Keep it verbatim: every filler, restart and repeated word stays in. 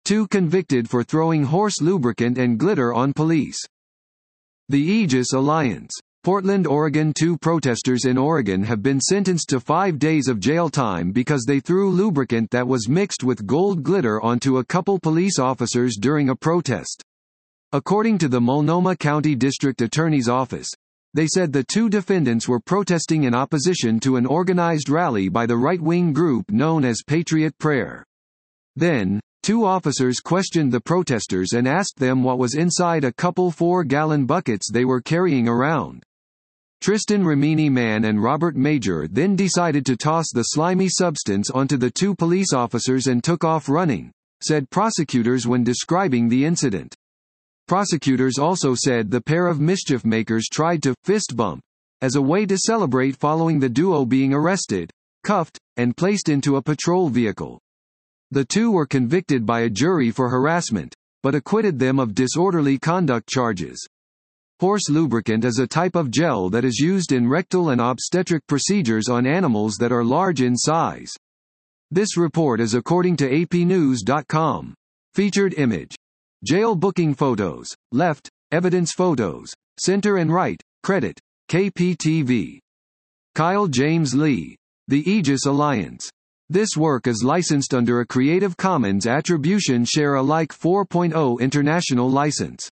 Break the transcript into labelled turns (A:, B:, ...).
A: Two convicted for throwing horse lubricant and glitter on police. The Aegis Alliance. Portland, Oregon. Two protesters in Oregon have been sentenced to five days of jail time because they threw lubricant that was mixed with gold glitter onto a couple police officers during a protest. According to the Multnomah County District Attorney's Office, they said the two defendants were protesting in opposition to an organized rally by the right-wing group known as Patriot Prayer. Then, two officers questioned the protesters and asked them what was inside a couple four-gallon buckets they were carrying around. Tristan Rimini Mann and Robert Major then decided to toss the slimy substance onto the two police officers and took off running, said prosecutors when describing the incident. Prosecutors also said the pair of mischief makers tried to fist bump as a way to celebrate following the duo being arrested, cuffed, and placed into a patrol vehicle. The two were convicted by a jury for harassment, but acquitted them of disorderly conduct charges. Horse lubricant is a type of gel that is used in rectal and obstetric procedures on animals that are large in size. This report is according to A P news dot com. Featured image. Jail booking photos, left, evidence photos, center and right, credit, K P T V. Kyle James Lee. The Aegis Alliance. This work is licensed under a Creative Commons Attribution Share Alike four point oh international license.